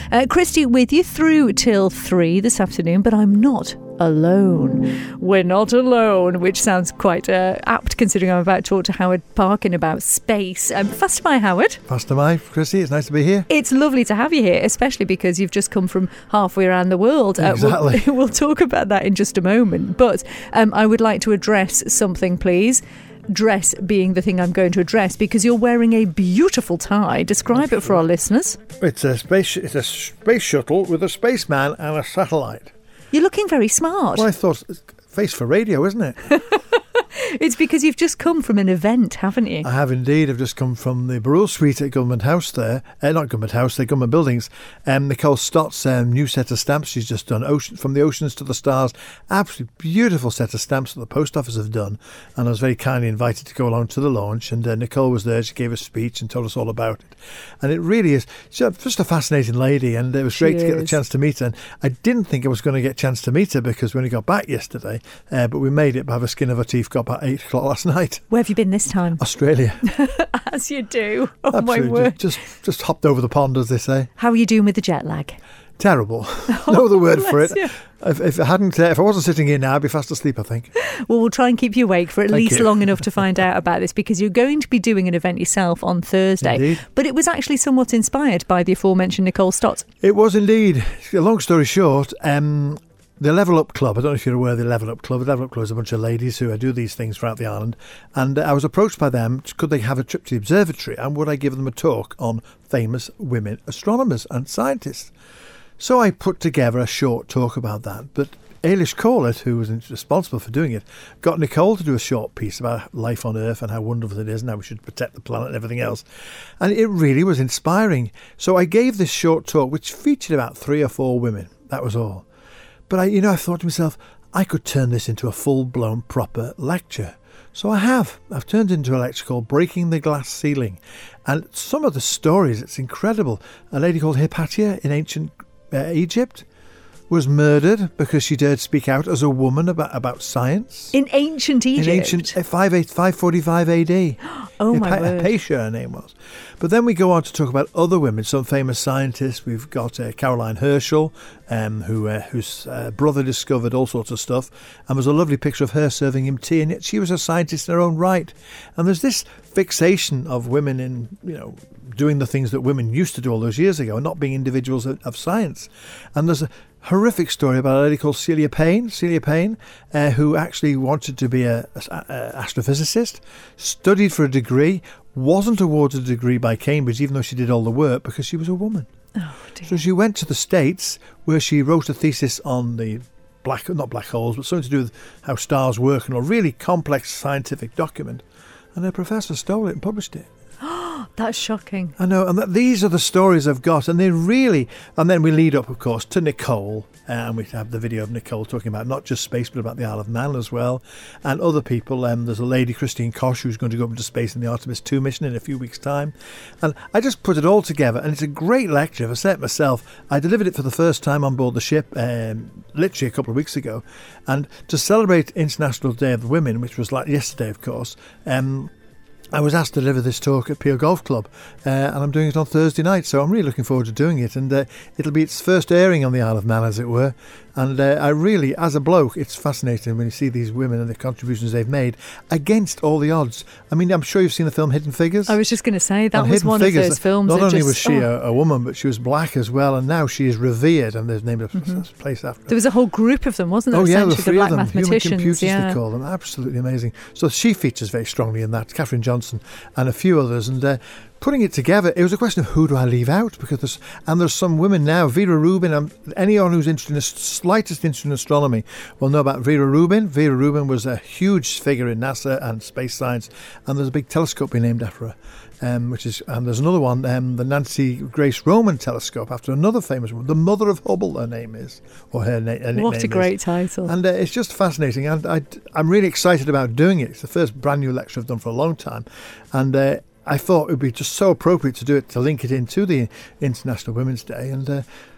Christy with you through till 3 this afternoon, but I'm not alone. We're not alone, which sounds quite apt considering I'm about to talk to Howard Parkin about space. Faster my Howard. Faster my Christy, it's nice to be here. It's lovely to have you here, especially because you've just come from halfway around the world. Exactly. We'll talk about that in just a moment, but I would like to address something, please. Dress being the thing I'm going to address, because you're wearing a beautiful tie. Describe it for our listeners. It's a space shuttle with a spaceman and a satellite. You're looking very smart. Well, I thought, face for radio, isn't it? It's because you've just come from an event, haven't you? I have indeed. I've just come from the Burrell Suite at Government House there. Not Government House, they're government buildings. Nicole Stott's new set of stamps she's just done, From the Oceans to the Stars. Absolutely beautiful set of stamps that the post office have done. And I was very kindly invited to go along to the launch. And Nicole was there. She gave a speech and told us all about it. And it really is just a fascinating lady. And it was great to get the chance to meet her. And I didn't think I was going to get a chance to meet her because we only got back yesterday. But we made it by the skin of our teeth. Got about 8 o'clock last night. Where have you been this time? Australia. As you do. Oh, absolutely. My word. Just hopped over the pond, as they say. How are you doing with the jet lag? Terrible. No other word for it. You. If I wasn't sitting here now, I'd be fast asleep, I think. Well, we'll try and keep you awake for at least long enough to find out about this, because you're going to be doing an event yourself on Thursday. Indeed. But it was actually somewhat inspired by the aforementioned Nicole Stott. It was indeed. Long story short, the Level Up Club, I don't know if you're aware of the Level Up Club. The Level Up Club is a bunch of ladies who do these things throughout the island. And I was approached by them, could they have a trip to the observatory and would I give them a talk on famous women astronomers and scientists? So I put together a short talk about that. But Ailish Corlett, who was responsible for doing it, got Nicole to do a short piece about life on Earth and how wonderful it is and how we should protect the planet and everything else. And it really was inspiring. So I gave this short talk, which featured about 3 or 4 women. That was all. But I thought to myself, I could turn this into a full-blown proper lecture. So I have. I've turned it into a lecture called Breaking the Glass Ceiling. And some of the stories, it's incredible. A lady called Hypatia in ancient Egypt was murdered because she dared speak out as a woman about science. In ancient Egypt? In ancient 545 AD. Oh, my word. Hypatia, her name was. But then we go on to talk about other women, some famous scientists. We've got Caroline Herschel, whose brother discovered all sorts of stuff. And there's a lovely picture of her serving him tea, and yet she was a scientist in her own right. And there's this fixation of women in, doing the things that women used to do all those years ago and not being individuals of science. And there's a horrific story about a lady called Celia Payne, who actually wanted to be an astrophysicist, studied for a degree, wasn't awarded a degree by Cambridge, even though she did all the work, because she was a woman. Oh, dear. So she went to the States, where she wrote a thesis on the not black holes, but something to do with how stars work, and a really complex scientific document. And her professor stole it and published it. That's shocking. I know, and these are the stories I've got, and they really... And then we lead up, of course, to Nicole, and we have the video of Nicole talking about not just space, but about the Isle of Man as well, and other people. There's a lady, Christine Koch, who's going to go up into space in the Artemis 2 mission in a few weeks' time. And I just put it all together, and it's a great lecture. If I say it myself, I delivered it for the first time on board the ship literally a couple of weeks ago, and to celebrate International Day of the Women, which was like yesterday, of course, I was asked to deliver this talk at Peel Golf Club, and I'm doing it on Thursday night, so I'm really looking forward to doing it. And it'll be its first airing on the Isle of Man, as it were. And I really, as a bloke, it's fascinating when you see these women and the contributions they've made against all the odds. I mean, I'm sure you've seen the film Hidden Figures. I was just going to say, that and was one Figures, of those films. Not only was she a woman, but she was black as well, and now she is revered, and they've named a place after her. There was a whole group of them, wasn't there? Oh, yeah, there were 3 the of black them. mathematicians, Human computers, they call them. Absolutely amazing. So she features very strongly in that, Catherine Johnson and a few others, and putting it together, it was a question of who do I leave out, because there's some women now, Vera Rubin, anyone who's interested in the slightest interest in astronomy will know about Vera Rubin. Vera Rubin was a huge figure in NASA and space science, and there's a big telescope being named after her. And there's another one, the Nancy Grace Roman telescope, after another famous woman, the mother of Hubble, her name is, or her nickname. What a great title! And it's just fascinating, and I'm really excited about doing it. It's the first brand new lecture I've done for a long time, and I thought it would be just so appropriate to do it, to link it into the International Women's Day, and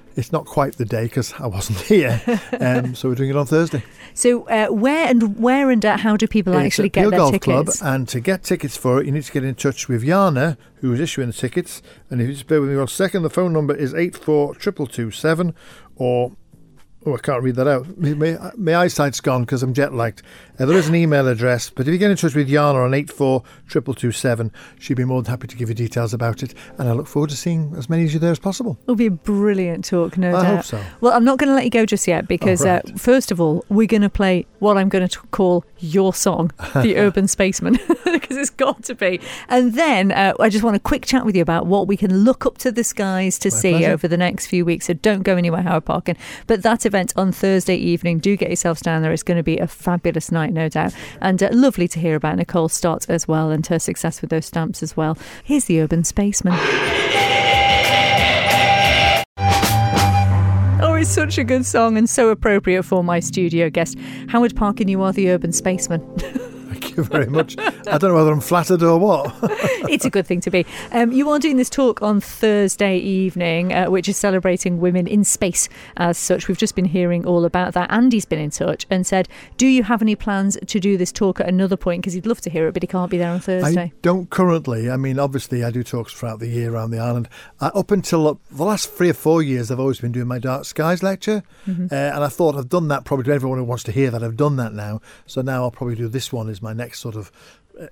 It's not quite the day because I wasn't here, so we're doing it on Thursday. So where and how do people actually get Peel their Golf tickets? Club, and to get tickets for it, you need to get in touch with Yana, who is issuing the tickets. And if you just bear with me 1 second, the phone number is 84227, or... Oh, I can't read that out. My eyesight's gone because I'm jet lagged. There is an email address, but if you get in touch with Yana on 84227, she'd be more than happy to give you details about it. And I look forward to seeing as many of you there as possible. It'll be a brilliant talk, no doubt. I hope so. Well, I'm not going to let you go just yet because, first of all, we're going to play what I'm going to call your song, The Urban Spaceman, because it's got to be. And then I just want a quick chat with you about what we can look up to the skies to see pleasure. over the next few weeks. So don't go anywhere, Howard Parkin. But that event on Thursday evening, do get yourselves down there. It's going to be a fabulous night, no doubt. And lovely to hear about Nicole Stott as well and her success with those stamps as well. Here's The Urban Spaceman. Oh, it's such a good song and so appropriate for my studio guest. Howard Parkin, you are the Urban Spaceman. Thank you very much. I don't know whether I'm flattered or what. It's a good thing to be. You are doing this talk on Thursday evening, which is celebrating women in space as such. We've just been hearing all about that. Andy's been in touch and said, do you have any plans to do this talk at another point? Because he'd love to hear it, but he can't be there on Thursday. I don't currently. I mean, obviously, I do talks throughout the year around the island. Up until the last 3 or 4 years, I've always been doing my Dark Skies lecture. And I thought I've done that probably to everyone who wants to hear that. I've done that now. So now I'll probably do this one as my next sort of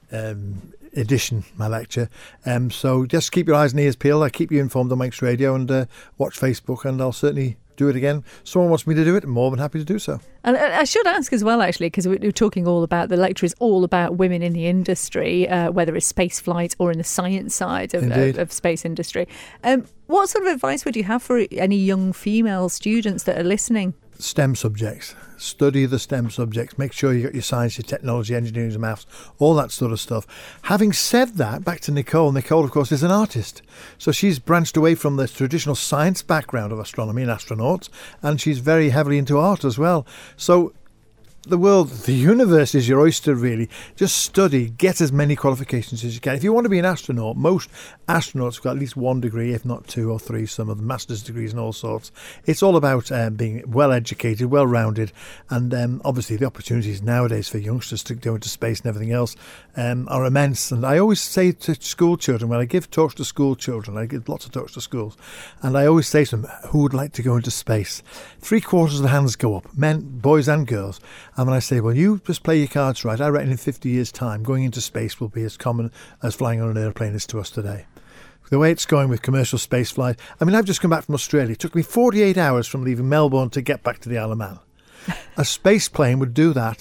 edition, my lecture. So just keep your eyes and ears peeled. I keep you informed on Manx Radio and watch Facebook, and I'll certainly do it again. Someone wants me to do it, I'm more than happy to do so. And I should ask as well, actually, because we're talking all about, the lecture is all about women in the industry, whether it's space flight or in the science side of space industry. What sort of advice would you have for any young female students that are listening? STEM subjects. Study the STEM subjects. Make sure you got your science, your technology, engineering, and maths, all that sort of stuff. Having said that, back to Nicole. Nicole, of course, is an artist. So she's branched away from the traditional science background of astronomy and astronauts, and she's very heavily into art as well. So the world, the universe is your oyster, really. Just study, get as many qualifications as you can. If you want to be an astronaut, most astronauts have got at least 1 degree, if not 2 or 3, some of them master's degrees and all sorts. It's all about being well educated, well rounded, and obviously the opportunities nowadays for youngsters to go into space and everything else are immense. And I always say to school children, when I give talks to school children, I give lots of talks to schools, and I always say to them, who would like to go into space? 3/4 of the hands go up, men, boys and girls. And when I say, well, you just play your cards right, I reckon in 50 years' time, going into space will be as common as flying on an airplane is to us today. The way it's going with commercial space flight. I mean, I've just come back from Australia. It took me 48 hours from leaving Melbourne to get back to the Isle of Man. A space plane would do that.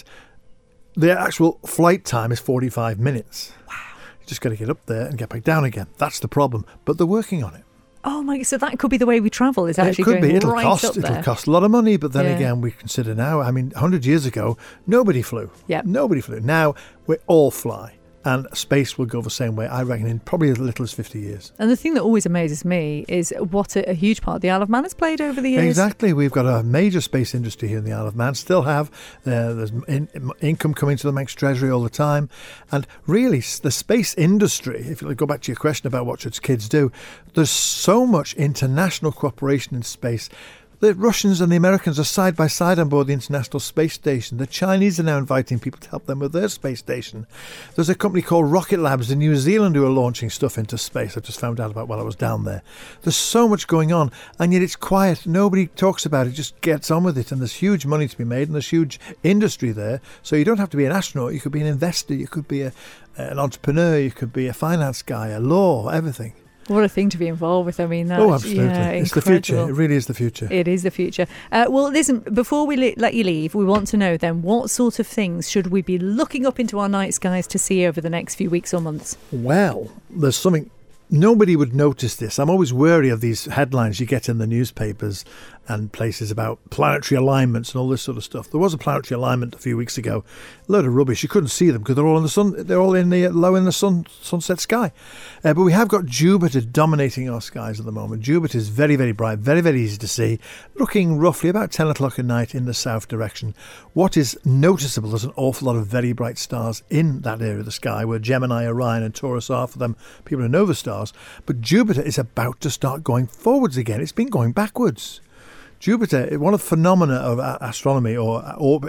The actual flight time is 45 minutes. Wow. You just got to get up there and get back down again. That's the problem. But they're working on it. Oh my! So that could be the way we travel. Is actually it could going be. It'll right cost. up there. It'll cost a lot of money, but then again, we consider now. I mean, 100 years ago, nobody flew. Yeah. Nobody flew. Now we all fly, and space will go the same way. I reckon in probably as little as 50 years. And the thing that always amazes me is what a huge part the Isle of Man has played over the years. Exactly. We've got a major space industry here in the Isle of Man. Still have. There's income coming to the Manx Treasury all the time. And really, the space industry, if you go back to your question about what should kids do, there's so much international cooperation in space. The Russians and the Americans are side by side on board the International Space Station. The Chinese are now inviting people to help them with their space station. There's a company called Rocket Labs in New Zealand who are launching stuff into space. I just found out about while I was down there. There's so much going on, and yet it's quiet. Nobody talks about it, just gets on with it. And there's huge money to be made, and there's huge industry there. So you don't have to be an astronaut. You could be an investor. You could be an entrepreneur. You could be a finance guy, a law, everything. What a thing to be involved with. I mean, that's, absolutely. Yeah, it's incredible. the future. It really is the future. It is the future. Well, listen, before we let you leave, we want to know then, what sort of things should we be looking up into our night skies to see over the next few weeks or months? Well, there's something... Nobody would notice this. I'm always wary of these headlines you get in the newspapers and places about planetary alignments and all this sort of stuff. There was a planetary alignment a few weeks ago. A load of rubbish. You couldn't see them because they're all in the sun. They're all in the low in the sunset sky. But we have got Jupiter dominating our skies at the moment. Jupiter is very, very bright, very, very easy to see, looking roughly about 10 o'clock at night in the south direction. What is noticeable, there's an awful lot of very bright stars in that area of the sky where Gemini, Orion and Taurus are, for them people who know the stars. But Jupiter is about to start going forwards again. It's been going backwards. Jupiter, one of the phenomena of astronomy or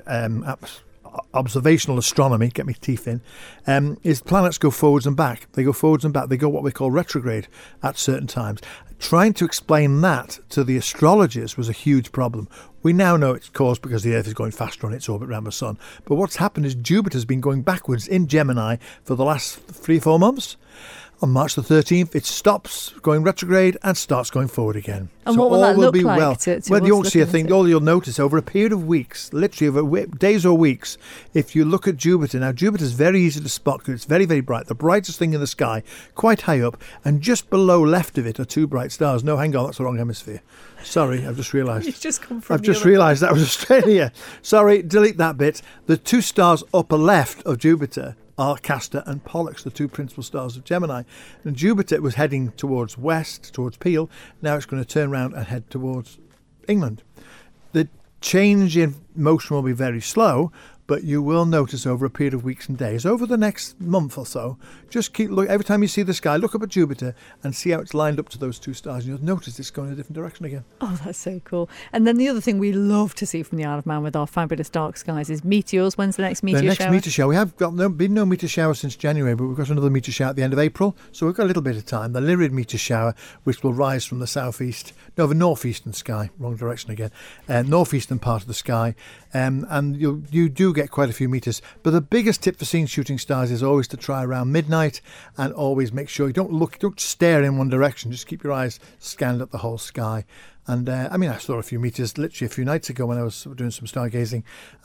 observational astronomy, get my teeth in, is planets go forwards and back. They go forwards and back. They go what we call retrograde at certain times. Trying to explain that to the astrologers was a huge problem. We now know it's caused because the Earth is going faster on its orbit around the Sun. But what's happened is Jupiter's been going backwards in Gemini for the last 3 or 4 months. On March the 13th, it stops going retrograde and starts going forward again. And so what will that look like? Well, you won't see a thing. All you'll notice over a period of weeks, literally over days or weeks, if you look at Jupiter. Now, Jupiter's very easy to spot because it's very, very bright. The brightest thing in the sky, quite high up. And just below left of it are 2 bright stars. No, hang on, that's the wrong hemisphere. Sorry, I've just realised. You've just come from I've just realised that was Australia. Sorry, delete that bit. The 2 stars upper left of Jupiter are Castor and Pollux, the 2 principal stars of Gemini. And Jupiter was heading towards west, towards Peel. Now it's going to turn around and head towards England. The change in motion will be very slow, but you will notice over a period of weeks and days, over the next month or so, just keep look. Every time you see the sky, look up at Jupiter and see how it's lined up to those 2 stars, and you'll notice it's going in a different direction again. Oh, that's so cool. And then the other thing we love to see from the Isle of Man with our fabulous dark skies is meteors. When's the next meteor shower? The next meteor shower. We have been no meteor shower since January, but we've got another meteor shower at the end of April, so we've got a little bit of time. The Lyrid meteor shower, which will rise from the northeastern sky, wrong direction again, northeastern part of the sky, and you do get quite a few meteors. But the biggest tip for seeing shooting stars is always to try around midnight, and always make sure you don't stare in one direction. Just keep your eyes scanned at the whole sky. And I saw a few meteors literally a few nights ago when I was doing some stargazing,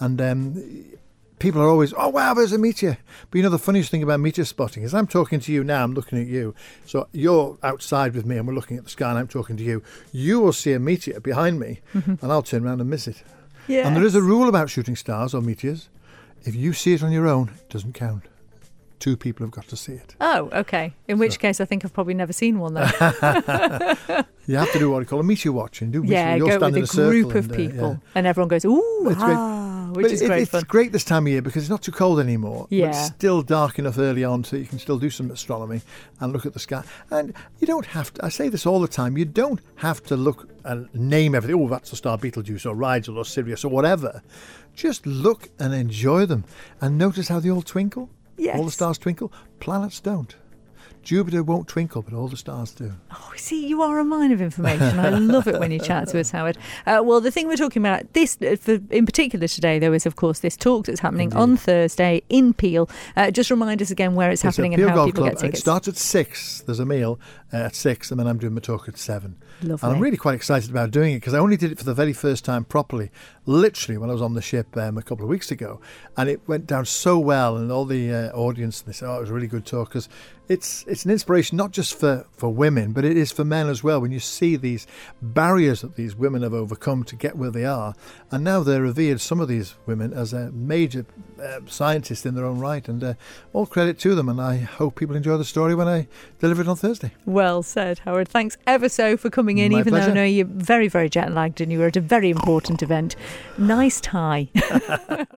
and people are always, oh wow, there's a meteor. But the funniest thing about meteor spotting is I'm talking to you now, I'm looking at you. So you're outside with me and we're looking at the sky and I'm talking to you. You will see a meteor behind me and I'll turn around and miss it. Yes. And there is a rule about shooting stars or meteors. If you see it on your own, it doesn't count. 2 people have got to see it. Oh, okay. In which case, I think I've probably never seen one then. You have to do what you call a meteor watching. You'll go stand with in a group of people, and everyone goes, ooh, it's which is great fun. It's great this time of year because it's not too cold anymore. Yeah. But it's still dark enough early on so you can still do some astronomy and look at the sky. And you don't have to, I say this all the time, you don't have to look and name everything. Oh, that's the star Betelgeuse or Rigel or Sirius or whatever. Just look and enjoy them and notice how they all twinkle. Yes. All the stars twinkle. Planets don't. Jupiter won't twinkle, but all the stars do. Oh, see, you are a mine of information. I love it when you chat to us, Howard. Well, the thing we're talking about in particular today, though, is, of course, this talk that's happening on Thursday in Peel. Just remind us again where it's happening and how people get tickets. It starts at 6. There's a meal at 6, and then I'm doing my talk at 7. Lovely. And I'm really quite excited about doing it because I only did it for the very first time properly, literally when I was on the ship a couple of weeks ago. And it went down so well, and all the audience, they said, oh, it was a really good talk, because it's an inspiration not just for women, but it is for men as well. When you see these barriers that these women have overcome to get where they are, and now they're revered, some of these women, as a major scientists in their own right, and all credit to them. And I hope people enjoy the story when I deliver it on Thursday. Well said, Howard. Thanks ever so for coming in, even though I know you're very, very jet lagged and you were at a very important event. Nice tie.